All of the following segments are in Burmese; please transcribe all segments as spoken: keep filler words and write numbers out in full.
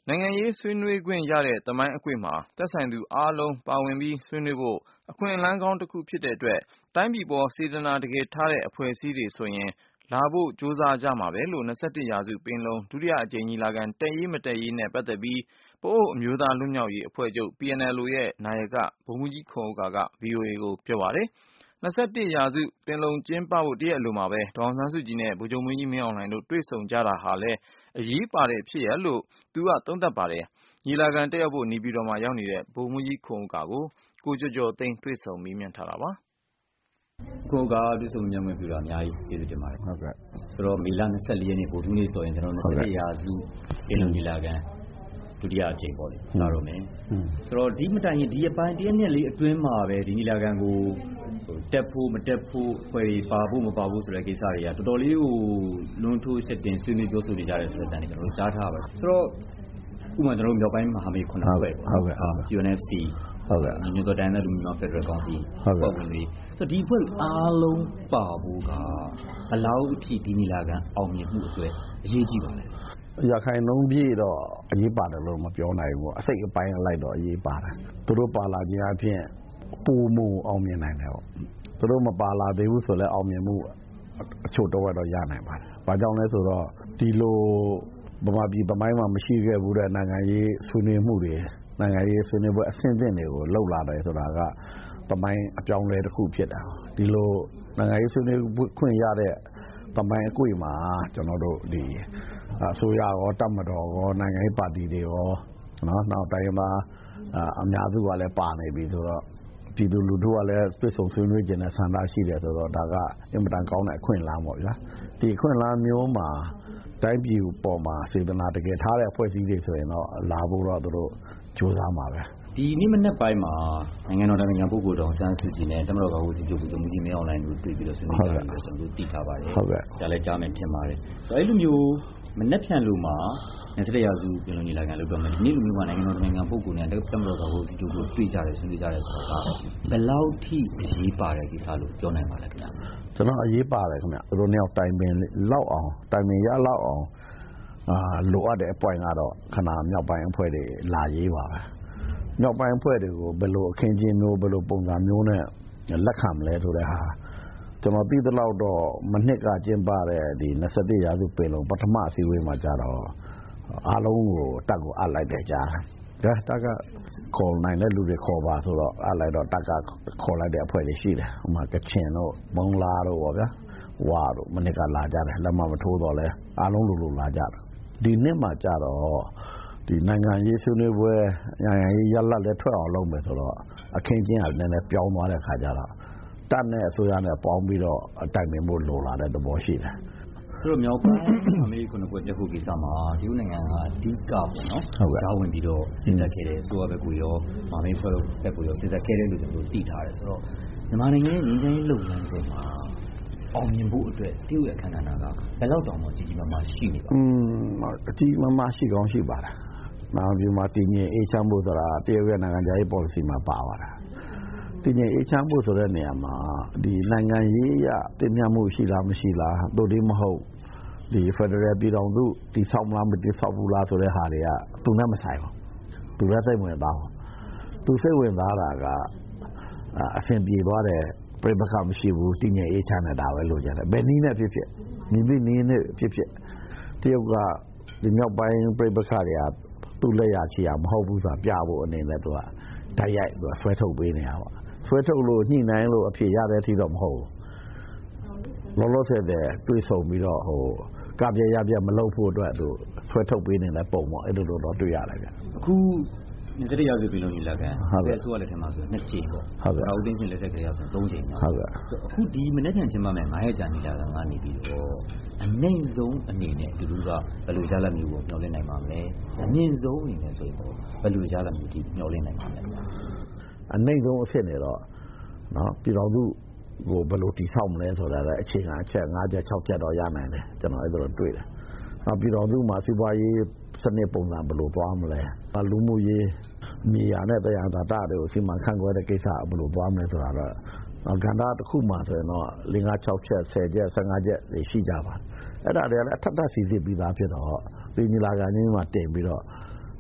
နိုင်ငံရေးဆွေးနွေးခွင့်ရတဲ့သမိုင်းအကွေ့မှာသက်ဆိုင်သူအားလုံးပါဝင်ပြီးဆွေးနွေးဖို့အခွင့်အလမ်းကောင်းတစ်ခုဖြစ်တဲ့အတွက်တိုင်းပြည်ပေါ်စေတနာတကယ်ထားတဲ့အဖွဲ့အစည်းတွေဆိုရင်လာဖို့ကြိုးစားကြမှာပဲလို့၂၁ရာစုပင်လုံဒုတိယအကြိမ်ညီလာခံတက်ရေးမတက်ရေးနဲ့ပတ်သက်ပြီးပအိုဝ်းအမျိုးသားလွတ်မြောက်ရေးအဖွဲ့ချုပ် P N L O ရဲ့နာယကဗိုလ်မှူးကြီးခွန်ဥက္ကာက ဗွီအိုအေကိုပြောပါတယ်။၂၁ရာစုပင်လုံကျင်းပဖို့တရက်အလိုမှာပဲဒေါ်အောင်ဆန်းစုကြည်နဲ့ဗိုလ်ချုပ်မှူးကြီးမင်းအောင်လှိုင်တို့တွေ့ဆုံကြတာဟာလည်းအရေးပါတဲ့ဖြစ်ရပ်လို့သူကသုံးသပ်ပါတယ်။ညီလာခံတက်ရောက်ဖို့နေပြည်တော်မှာရောက်နေတဲ့ဗိုလ်မှူးကြီးခွန်ဥက္ကာကိုကိုကျော်ကျော်သိန်းတွေ့ဆုံမေးမြန်းထားတာပါ။ကိုကတွေ့ဆုံမြင်ဝင်ပြတာအများကြီးကျေးဇူးတင်ပါတယ်ဟုတ်ကဲ့ဆိုတော့မေလ၂၄ရက်နေ့ဗိုလ်ထူးနေ့ဆိုရင်ကျွန်တော်၂၁ရာစုပင်လုံညီလာခံဒုတိယအကြိမ်ပေါ့လေစတော့မယ်ဆိုတော့ဒီမတိုင်ရင်ဒီအပိုင်းတရက်နှစ်လေးအတွင်းမှာပဲဒီညီလာခံကိုတက်ဖို့မတက်ဖို့ဖွဲ့ပါဖို့မပါဖို့ဆိုတဲ့ကိစ္စတွေကတော်တော်လေးကိုလွန်ထိုးစစ်တင်ဆွေးနွေးပြောဆိုနေကြတယ်ဆိုတဲ့တန်တွေကျွန်တော်တို့ကြားထားပါဆိုတော့ဥပမာကျွန်တော်တို့မြောက်ပိုင်းမဟာမိတ်ခုနှစ်ဖွဲ့ပေါ့ဟုတ်ကဲ့ U N F C ဟုတ်ကဲ့ညီညွတ်သောတိုင်းဒေသလူမျိုးဖက်ဒရယ်ကောင်စီဟုတ်ကဲ့ဝင်ပြီးဆိုတော့ဒီဖွဲ့အားလုံးပါဖို့ကဘယ်လောက်အထိဒီညီလာခံအောင်မြင်မှုအတွက်အရေးကြီးပါလဲရခိုင်နှုံးပြည့်တော့အရေးပါတယ်လို့မပြောနိုင်ဘူးအစိတ်အပိုင်းလိုက်တော့အရေးပါတယ်သူတို့ပါလာခြင်းအပြင်ပုံမှုအောင်မြင်နိုင်တယ်ပေါ့သူတို့မပါလာသေးဘူးဆိုလည်းအောင်မြင်မှုအချို့တော့တော့ရနိုင်ပါတယ်ဘာကြောင့်လဲဆိုတော့ဒီလိုဗမာပြည်သမိုင်းမှာမရှိခဲ့ဘူးတဲ့နိုင်ငံရေးဆွေးနွေးမှုတွေနိုင်ငံရေးဆွေးနွေးပွဲအဆင့်အသင့်တွေကိုလှုပ်လာတယ်ဆိုတာကသမိုင်းအပြောင်းလဲတစ်ခုဖြစ်တာဒီလိုနိုင်ငံရေးဆွေးနွေးခွင့်ရတဲ့သမိုင်းအကွေ့မှာကျွန်တော်တို့ဒီအစိုးရရောတပ်မတော်ရောနိုင်ငံရေးပါတီတွေရောနော်နောက်တိုင်းမှာအများစုကလည်းပါနေပြီဆိုတော့ပြည်သူလူထုကလည်းပြည်စုံဆွေးနွေးခြင်းနဲ့ဆန္ဒရှိတယ်ဆိုတော့ဒါကအင်မတန်ကောင်းတဲ့အခွင့်အလမ်းပေါ့ဗျာဒီအခွင့်အလမ်းမျိုးမှာတိုင်းပြည်ပေါ်မှာစေတနာတကယ်ထားတဲ့အဖွဲ့အစည်းတွေဆိုရင်တော့လာဖို့တော့သူတို့ကြိုးစားမှာပဲဒီနေ့မနေ့ပိုင်းမှာနိုင်ငံတော်တိုင်ပင်ခံပုဂ္ဂိုလ်တော်ဆန်းစုကြည်နဲ့တမတော်ကာကွယ်ရေးချုပ်ဗိုလ်ချုပ်မှူးကြီးမင်းအောင်လှိုင်တို့တွေ့ပြီးတော့ဆွေးနွေးကြတယ်လို့ကျွန်တော်တို့သိထားပါတယ်ဟုတ်ကဲ့ဒါလည်းကြားမယ်ထင်ပါတယ်ဆိုတော့အဲ့လိုမျိုးမနေ့ဖြန်လို့မှာ၂၁ရာစုပင်လုံညီလာခံလုပ်တော့မယ်ဒီနေ့လူမျိုးကနိုင်ငံတော်တိုင်ပင်ခံပုဂ္ဂိုလ်နဲ့တမတော်ကာကွယ်ရေးချုပ်တို့တွေ့ကြတယ်ဆွေးနွေးကြတယ်ဆိုတာကဘယ်လောက်ထိအရေးပါတဲ့ကိစ္စလို့ပြောနိုင်ပါလဲခင်ဗျကျွန်တော်အရေးပါတယ်ခင်ဗျသူတို့နှစ်ယောက်တိုင်ပင်လောက်အောင်တိုင်ပင်ရလောက်အောင်အာလိုအပ်တဲ့အပွင့်ကတော့ခဏမြောက်ပိုင်းအဖွဲ့တွေလာရေးပါပဲမြောက်ပိုင်းအဖွဲ့တွေကိုဘယ်လိုအခင်းကျင်းမျိုးဘယ်လိုပုံစံမျိုးနဲ့လက်ခံမလဲဆိုတဲ့ဟာကျွန်တော်သိသလောက်တော့မနှစ်ကကျင်းပတဲ့ဒီ၂၁ရာစုပင်လုံပထမအစည်းအဝေးမှာကြတော့အားလုံးကိုတက်ကိုအပ်လိုက်တယ်ကြားတယ်တက်ကခေါ်နိုင်တဲ့လူတွေခေါ်ပါဆိုတော့အပ်လိုက်တော့တက်ကခေါ်လိုက်တဲ့အဖွဲ့တွေရှိတယ်ဟိုမှာကချင်တို့မုံလာတို့ပေါ့ဗျာဝါတို့မနှစ်ကလာကြတယ်လက်မမထိုးတော့လဲအားလုံးလူလူလာကြတယ်ဒီနှစ်မှာကြတော့ဒီနိုင်ငံရေးဆွေးနွေးပွဲနိုင်ငံရေးရလဒ်လည်းထွက်အောင်လုပ်မယ်ဆိုတော့အခင်းကျင်းကလည်းနည်းနည်းပြောင်းသွားတဲ့ခါကြတော့တပ်နဲ့အစိုးရနဲ့ပေါင်းပြီးတော့အတိုင်ပင်ဖို့လိုလာတဲ့သဘောရှိတယ်ဆိုတော့မြောက်ပိုင်းအမေရိကန်ကိုတက်ဖို့ကိစ္စမှာဒီနိုင်ငံကအဓိကပေါ့နော်ဟုတ်ကဲ့ဝင်ပြီးတော့စဉ်းစားခဲ့တယ်ဆိုတော့ဘက်ကိုရောမမေးဖွဲ့လို့ဘက်ကိုရောစဉ်းစားခဲ့တယ်လို့ကျွန်တော်သိထားတယ်ဆိုတော့မြန်မာနိုင်ငံရဲ့ငြိမ်းချမ်းရေးလုပ်ငန်းစဉ်မှာအောင်မြင်ဖို့အတွက်တရုတ်ရဲ့အခမ်းအနားကဘယ်လောက်တောင်မှကြီးကြီးမားမားရှိနေပါอืมအကြီးမားမားရှိကောင်းရှိပါတယ်နောက်ပြီးမှတည်ငြိမ်အေးချမ်းဖို့ဆိုတာတရုတ်ရဲ့နိုင်ငံခြားရေး policy မှာပါပါတယ်တည်ငြိမ်အေးချမ်းဖို့ဆိုတဲ့နေရာမှာဒီနိုင်ငံရေးအရတည်မြဲမှုရှိလားမရှိလားတို့ဒီမဟုတ်ဒီ Federal ပြည်တော်စုတည်ဆောက်မလားမတည်ဆောက်ဘူးလားဆိုတဲ့ဟာတွေကသူနဲ့မဆိုင်ဘူးသူလည်းစိတ်ဝင်စားဘူးသူစိတ်ဝင်စားတာကအဆင်ပြေသွားတယ်ပြိပခမရှိဘူးတည်ငြိမ်အေးချမ်းနေတာပဲလို့ကြတယ်ဘယ်နည်းနဲ့ဖြစ်ဖြစ်မိမိနည်းနဲ့ဖြစ်ဖြစ်တရုတ်ကဒီမြောက်ပိုင်းပြိပခတွေကသူ့လက်ရချီရမဟုတ်ဘူးဆိုတာပြဖို့အနေနဲ့သူကဓာတ်ရိုက်သူကဆွဲထုတ်ပေးနေတာပေါ့ဆွဲထုတ်လို့ညှိနှိုင်းလို့အဖြစ်ရတဲ့အထိတော့မဟုတ်ဘူးလောလောဆယ်တဲ့တွေးဆုံပြီးတော့ဟိုကပြရပြမလုပ်ဖို့အတွက်သူဆွဲထုတ်ပေးနေတဲ့ပုံပေါ့အဲ့လိုလိုတော့တွေ့ရတယ်ဗျအခု၂၁ရာစုပင်လုံညီလာခံဟုတ်ကဲ့ဆိုရလက်ထက်မှာဆိုနှစ်ကြိမ်ပေါ့ဟုတ်ကဲ့အုပ်သိန်းချင်းလက်ထက်ကရဆိုသုံးကြိမ်ပါဟုတ်ကဲ့အခုဒီမနေ့ကကျင်းပမယ်ငါးရက်ကြာညီလာခံကနေပြီးတော့အနိုင်ဆုံးအနေနဲ့လူလူကဘယ်လိုရလဒ်မျိုးကိုမျှော်လင့်နိုင်ပါမလဲအမြင့်ဆုံးအနေနဲ့ဆိုရင်ဘယ်လိုရလဒ်မျိုးဒီမျှော်လင့်နိုင်ပါမလဲအနိုင်ဆုံးအဖြစ်နေတော့နော်ပြည်တော်စုကိုဘယ်လိုတည်ဆောက်မလဲဆိုတာလည်းအခြေခံအချက်၅ချက်၆ချက်တော့ရနိုင်တယ်ကျွန်တော်အဲ့ဒါတော့တွေ့တယ်နောက်ပြည်တော်စုမှာစီးပွားရေးစနစ်ပုံစံဘယ်လိုသွားမလဲလူမှုရေးမြေယာနဲ့တရားသာတာတွေကိုစီမံခန့်ခွဲတဲ့ကိစ္စဘယ်လိုသွားမလဲဆိုတာတော့ကဏ္ဍတစ်ခုမှဆိုရင်တော့၄၅၆ချက်၁၀ချက်၁၅ချက်တွေရှိကြပါတယ်အဲ့ဒါတွေကလည်းအထက်ထပ်စီစစ်ပြီးသားဖြစ်တော့ပြည်ညီလာခံကြီးမှာတင်ပြီးတော့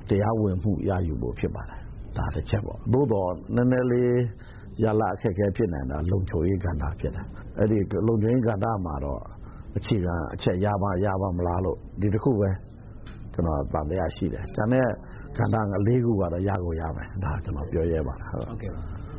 တရားဝင်မှုရယူဖို့ဖြစ်ပါတယ်ဒါတစ်ချက်ပေါ့သို့တော့နည်းနည်းလေးရလာအခက်အခဲဖြစ်နေတာလုံခြုံရေးကဏ္ဍဖြစ်တယ်အဲ့ဒီလုံခြုံရေးကဏ္ဍမှာတော့အခြေခံအချက်ရပါရပါမလားလို့ဒီတစ်ခုပဲကျွန်တော်ဗန်တရားရှိတယ်။ဒါနဲ့ကဏ္ဍက၄ခုကတော့ရကိုရမယ်။ဒါကျွန်တော်ပြောရဲပါတယ်ဟုတ်ကဲ့ပါ